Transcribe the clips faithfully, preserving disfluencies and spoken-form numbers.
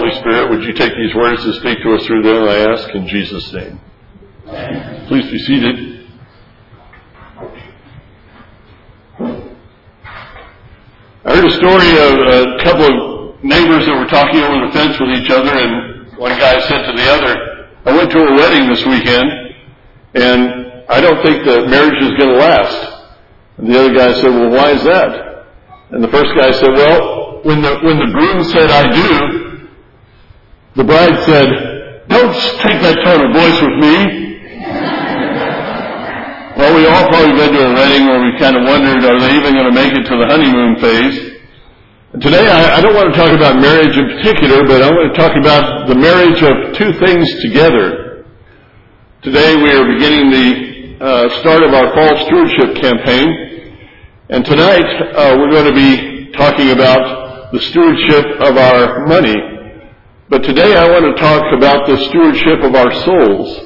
Holy Spirit, would you take these words and speak to us through them, I ask, in Jesus' name. Please be seated. I heard a story of a couple of neighbors that were talking over the fence with each other, and one guy said to the other, I went to a wedding this weekend, and I don't think the marriage is going to last. And the other guy said, well, why is that? And the first guy said, well, when the when the groom said, I do, the bride said, don't take that tone of voice with me. Well, we all probably been to a wedding where we kind of wondered, are they even going to make it to the honeymoon phase? And today, I, I don't want to talk about marriage in particular, but I want to talk about the marriage of two things together. Today, we are beginning the uh, start of our fall stewardship campaign, and tonight uh, we're going to be talking about the stewardship of our money. But today, I want to talk about the stewardship of our souls.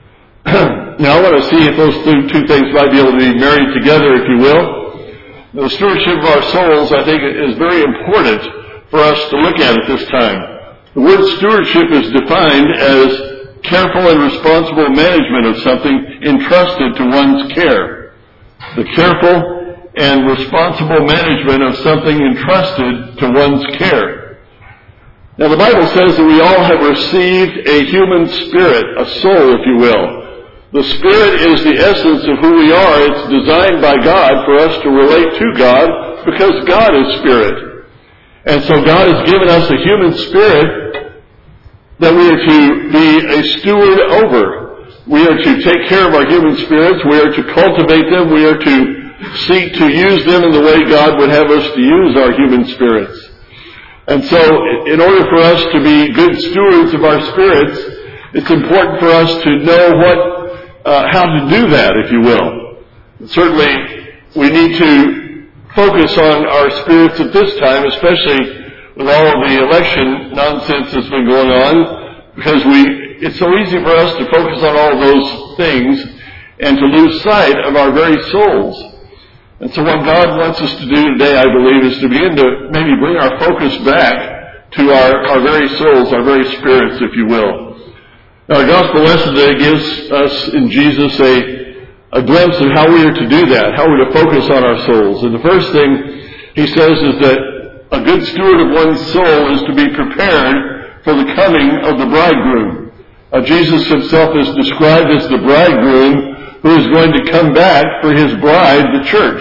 Now, I want to see if those two things might be able to be married together, if you will. The stewardship of our souls, I think, is very important for us to look at at this time. The word stewardship is defined as careful and responsible management of something entrusted to one's care. The careful and responsible management of something entrusted to one's care. Now, the Bible says that we all have received a human spirit, a soul, if you will. The Spirit is the essence of who we are. It's designed by God for us to relate to God because God is Spirit. And so God has given us a human spirit that we are to be a steward over. We are to take care of our human spirits. We are to cultivate them. We are to seek to use them in the way God would have us to use our human spirits. And so in order for us to be good stewards of our spirits, it's important for us to know what Uh, how to do that, if you will. Certainly, we need to focus on our spirits at this time, especially with all of the election nonsense that's been going on, because we, it's so easy for us to focus on all those things and to lose sight of our very souls. And so what God wants us to do today, I believe, is to begin to maybe bring our focus back to our, our very souls, our very spirits, if you will. Now, our gospel lesson today gives us in Jesus a, a glimpse of how we are to do that, how we're to focus on our souls. And the first thing he says is that a good steward of one's soul is to be prepared for the coming of the bridegroom. Uh, Jesus himself is described as the bridegroom who is going to come back for his bride, the church.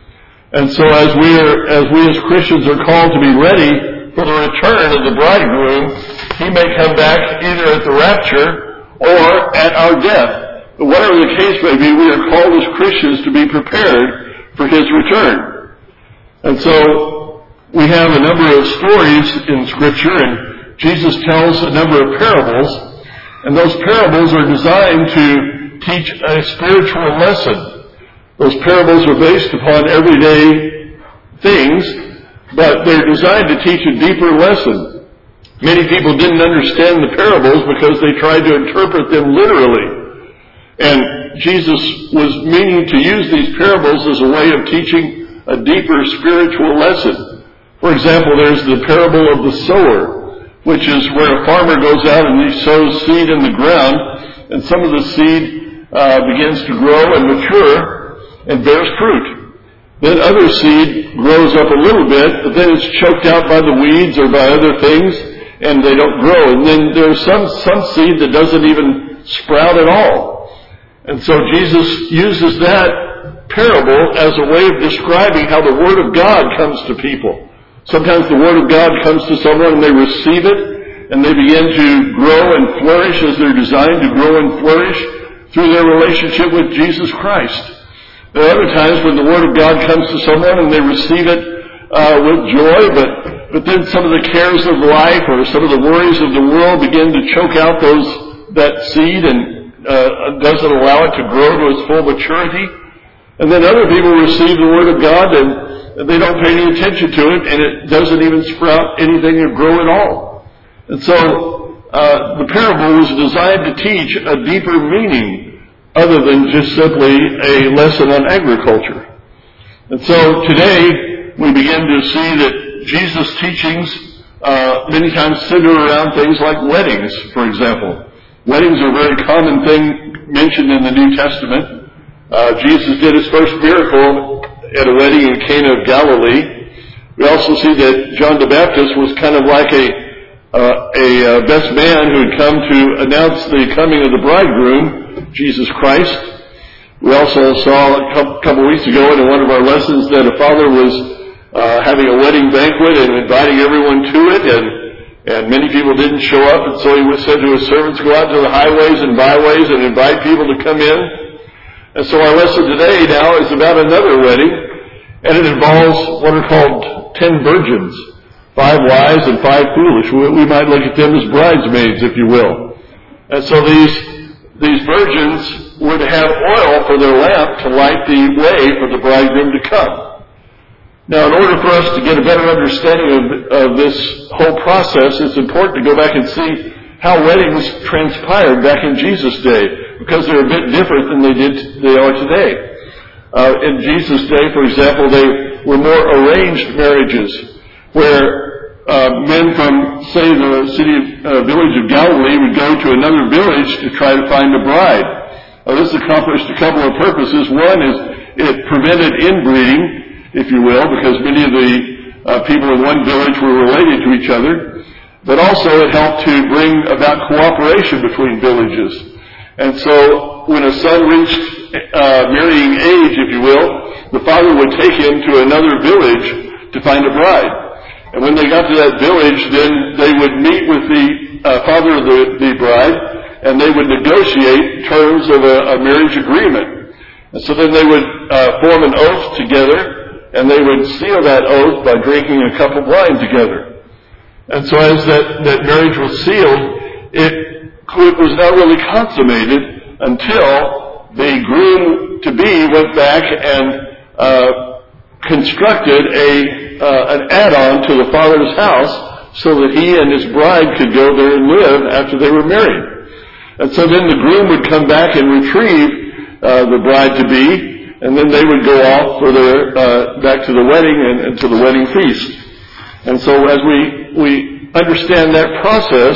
And so as we are, as we as Christians are called to be ready for the return of the bridegroom, he may come back either at the rapture or at our death. But whatever the case may be, we are called as Christians to be prepared for his return. And so we have a number of stories in Scripture, and Jesus tells a number of parables, and those parables are designed to teach a spiritual lesson. Those parables are based upon everyday things, but they're designed to teach a deeper lesson. Many people didn't understand the parables because they tried to interpret them literally. And Jesus was meaning to use these parables as a way of teaching a deeper spiritual lesson. For example, there's the parable of the sower, which is where a farmer goes out and he sows seed in the ground, and some of the seed uh, begins to grow and mature and bears fruit. Then other seed grows up a little bit, but then it's choked out by the weeds or by other things, and they don't grow. And then there's some, some seed that doesn't even sprout at all. And so Jesus uses that parable as a way of describing how the Word of God comes to people. Sometimes the Word of God comes to someone and they receive it, and they begin to grow and flourish as they're designed to grow and flourish through their relationship with Jesus Christ. There are other times when the Word of God comes to someone and they receive it uh, with joy, but But then some of the cares of life or some of the worries of the world begin to choke out those that seed and uh, doesn't allow it to grow to its full maturity. And then other people receive the Word of God and they don't pay any attention to it, and it doesn't even sprout anything or grow at all. And so uh, the parable was designed to teach a deeper meaning other than just simply a lesson on agriculture. And so today we begin to see that Jesus' teachings uh, many times center around things like weddings, for example. Weddings are a very common thing mentioned in the New Testament. Uh, Jesus did his first miracle at a wedding in Cana of Galilee. We also see that John the Baptist was kind of like a uh, a uh, best man who had come to announce the coming of the bridegroom, Jesus Christ. We also saw a couple weeks ago in one of our lessons that a father was uh, having a wedding banquet and inviting everyone to it, and and many people didn't show up, and so he said to his servants, go out to the highways and byways and invite people to come in. And so our lesson today now is about another wedding, and it involves what are called ten virgins, five wise and five foolish. We might look at them as bridesmaids, if you will. And so these these virgins were to have oil for their lamp to light the way for the bridegroom to come. Now, in order for us to get a better understanding of, of this whole process, it's important to go back and see how weddings transpired back in Jesus' day, because they're a bit different than they did they are today. Uh, in Jesus' day, for example, they were more arranged marriages, where uh, men from, say, the city of, uh, village of Galilee would go to another village to try to find a bride. Now, this accomplished a couple of purposes. One is it prevented inbreeding, if you will, because many of the uh, people in one village were related to each other. But also it helped to bring about cooperation between villages. And so when a son reached uh, marrying age, if you will, the father would take him to another village to find a bride. And when they got to that village, then they would meet with the uh, father of the, the bride, and they would negotiate terms of a, a marriage agreement. And so then they would uh, form an oath together, and they would seal that oath by drinking a cup of wine together. And so as that, that marriage was sealed, it, it was not really consummated until the groom-to-be went back and uh, constructed a uh, an add-on to the father's house so that he and his bride could go there and live after they were married. And so then the groom would come back and retrieve uh, the bride-to-be, and then they would go off for their, uh, back to the wedding and, and to the wedding feast. And so as we, we understand that process,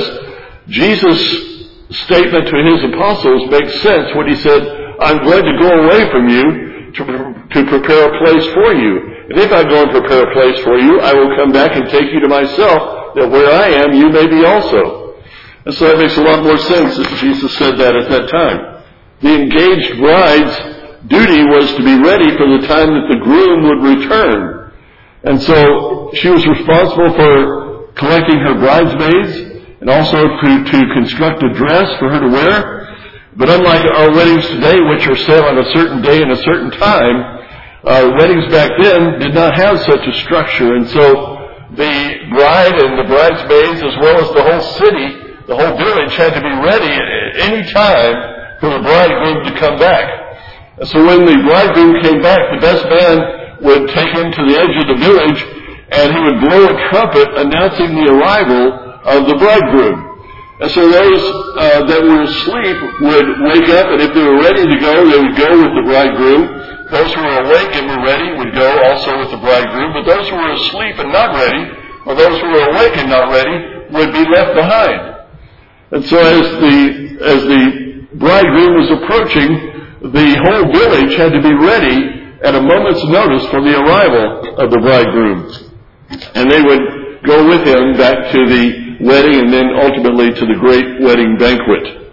Jesus' statement to his apostles makes sense when he said, I'm going to go away from you to, to prepare a place for you. And if I go and prepare a place for you, I will come back and take you to myself, that where I am, you may be also. And so that makes a lot more sense that Jesus said that at that time. The engaged bride's duty was to be ready for the time that the groom would return. And so she was responsible for collecting her bridesmaids and also to, to construct a dress for her to wear. But unlike our weddings today, which are set on a certain day and a certain time, uh, weddings back then did not have such a structure. And so the bride and the bridesmaids, as well as the whole city, the whole village, had to be ready at any time for the bridegroom to come back. So when the bridegroom came back, the best man would take him to the edge of the village, and he would blow a trumpet announcing the arrival of the bridegroom. And so those uh, that were asleep would wake up, and if they were ready to go, they would go with the bridegroom. Those who were awake and were ready would go also with the bridegroom. But those who were asleep and not ready, or those who were awake and not ready, would be left behind. And so as the as the bridegroom was approaching, the whole village had to be ready at a moment's notice for the arrival of the bridegroom. And they would go with him back to the wedding and then ultimately to the great wedding banquet.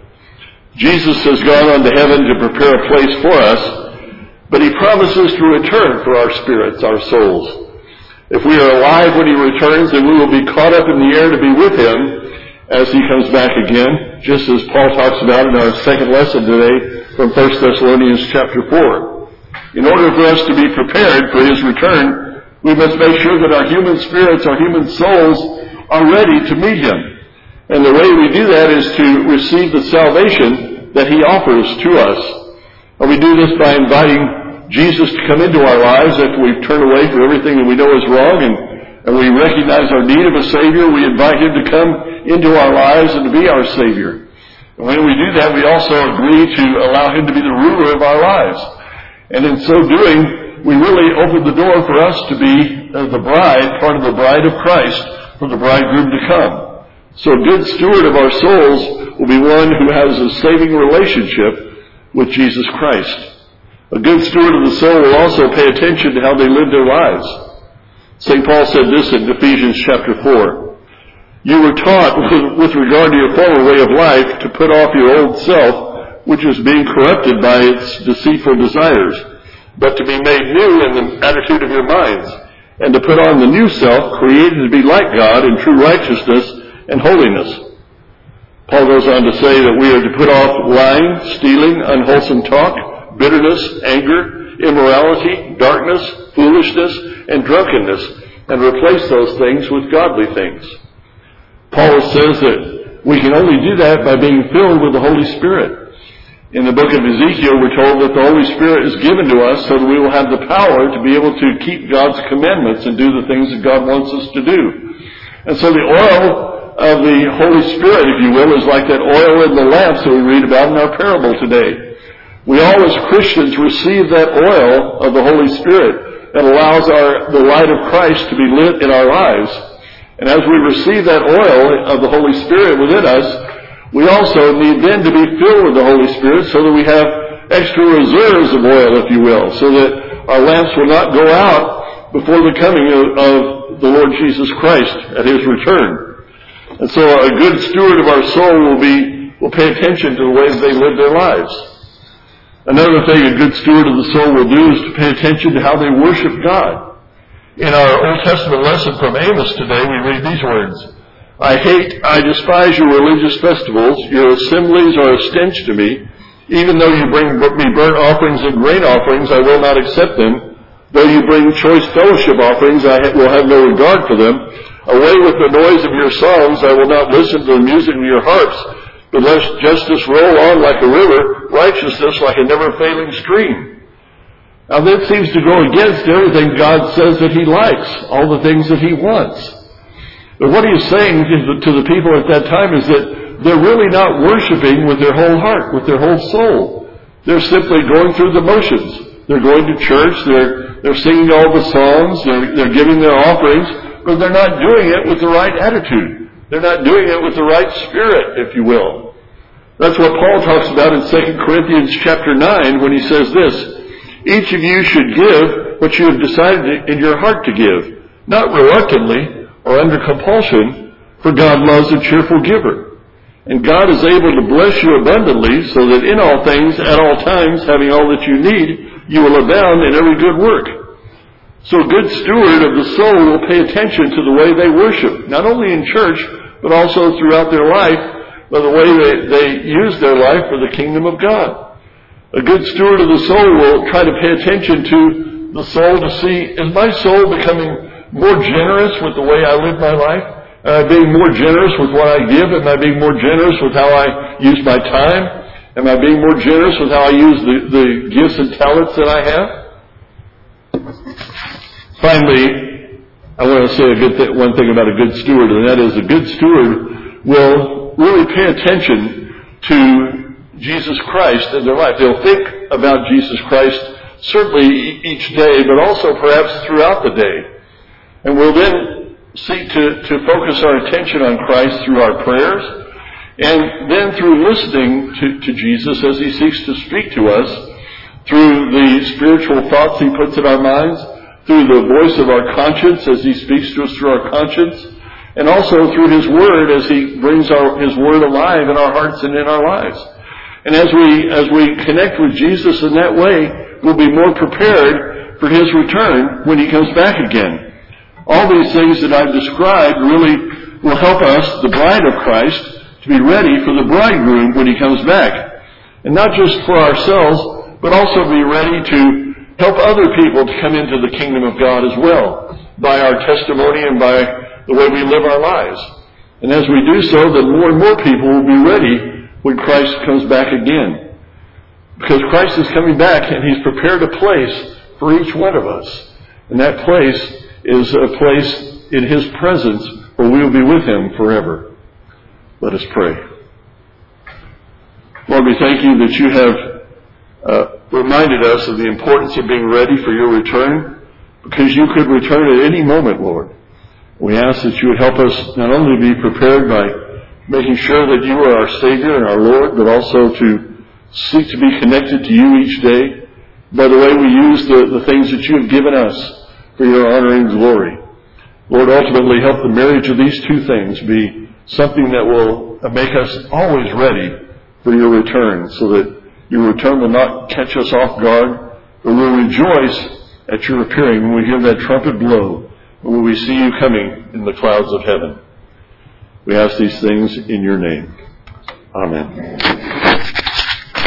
Jesus has gone on to heaven to prepare a place for us, but he promises to return for our spirits, our souls. If we are alive when he returns, then we will be caught up in the air to be with him as he comes back again, just as Paul talks about in our second lesson today from First Thessalonians chapter four. In order for us to be prepared for his return, we must make sure that our human spirits, our human souls, are ready to meet him. And the way we do that is to receive the salvation that he offers to us. And we do this by inviting Jesus to come into our lives after we've turned away from everything that we know is wrong, and, and we recognize our need of a Savior. We invite him to come into our lives and to be our Savior. And when we do that, we also agree to allow him to be the ruler of our lives. And in so doing, we really open the door for us to be uh, the bride, part of the bride of Christ, for the bridegroom to come. So a good steward of our souls will be one who has a saving relationship with Jesus Christ. A good steward of the soul will also pay attention to how they live their lives. Saint Paul said this in Ephesians chapter four. You were taught with regard to your former way of life to put off your old self, which is being corrupted by its deceitful desires, but to be made new in the attitude of your minds, and to put on the new self, created to be like God in true righteousness and holiness. Paul goes on to say that we are to put off lying, stealing, unwholesome talk, bitterness, anger, immorality, darkness, foolishness, and drunkenness, and replace those things with godly things. Paul says that we can only do that by being filled with the Holy Spirit. In the book of Ezekiel, we're told that the Holy Spirit is given to us so that we will have the power to be able to keep God's commandments and do the things that God wants us to do. And so the oil of the Holy Spirit, if you will, is like that oil in the lamps that we read about in our parable today. We all as Christians receive that oil of the Holy Spirit that allows our, the light of Christ to be lit in our lives. And as we receive that oil of the Holy Spirit within us, we also need then to be filled with the Holy Spirit so that we have extra reserves of oil, if you will, so that our lamps will not go out before the coming of, of the Lord Jesus Christ at His return. And so a good steward of our soul will be, will pay attention to the way they live their lives. Another thing a good steward of the soul will do is to pay attention to how they worship God. In our Old Testament lesson from Amos today, we read these words. I hate, I despise your religious festivals. Your assemblies are a stench to me. Even though you bring me burnt offerings and grain offerings, I will not accept them. Though you bring choice fellowship offerings, I will have no regard for them. Away with the noise of your songs, I will not listen to the music of your harps. But let justice roll on like a river, righteousness like a never-failing stream. Now that seems to go against everything God says that He likes, all the things that He wants. But what He's saying to the people at that time is that they're really not worshiping with their whole heart, with their whole soul. They're simply going through the motions. They're going to church, they're, they're singing all the songs, they're, they're giving their offerings, but they're not doing it with the right attitude. They're not doing it with the right spirit, if you will. That's what Paul talks about in Second Corinthians chapter nine when he says this, each of you should give what you have decided in your heart to give, not reluctantly or under compulsion, for God loves a cheerful giver. And God is able to bless you abundantly so that in all things, at all times, having all that you need, you will abound in every good work. So a good steward of the soul will pay attention to the way they worship, not only in church, but also throughout their life, by the way they, they use their life for the kingdom of God. A good steward of the soul will try to pay attention to the soul to see, is my soul becoming more generous with the way I live my life? Am I being more generous with what I give? Am I being more generous with how I use my time? Am I being more generous with how I use the, the gifts and talents that I have? Finally, I want to say a good th- one thing about a good steward, and that is a good steward will really pay attention to Jesus Christ in their life. They'll think about Jesus Christ certainly each day, but also perhaps throughout the day. And we'll then seek to, to focus our attention on Christ through our prayers, and then through listening to, to Jesus as He seeks to speak to us, through the spiritual thoughts He puts in our minds, through the voice of our conscience as He speaks to us through our conscience, and also through His Word as He brings our, His Word alive in our hearts and in our lives. And as we, as we connect with Jesus in that way, we'll be more prepared for His return when He comes back again. All these things that I've described really will help us, the bride of Christ, to be ready for the bridegroom when He comes back. And not just for ourselves, but also be ready to help other people to come into the kingdom of God as well, by our testimony and by the way we live our lives. And as we do so, then more and more people will be ready when Christ comes back again. Because Christ is coming back and He's prepared a place for each one of us. And that place is a place in His presence where we will be with Him forever. Let us pray. Lord, we thank You that You have uh, reminded us of the importance of being ready for Your return, because You could return at any moment, Lord. We ask that you would help us not only to be prepared by making sure that you are our Savior and our Lord, but also to seek to be connected to you each day by the way we use the, the things that you have given us for your honor and glory. Lord, ultimately help the marriage of these two things be something that will make us always ready for your return, so that your return will not catch us off guard, but we'll rejoice at your appearing when we hear that trumpet blow, and when we see you coming in the clouds of heaven. We ask these things in your name. Amen.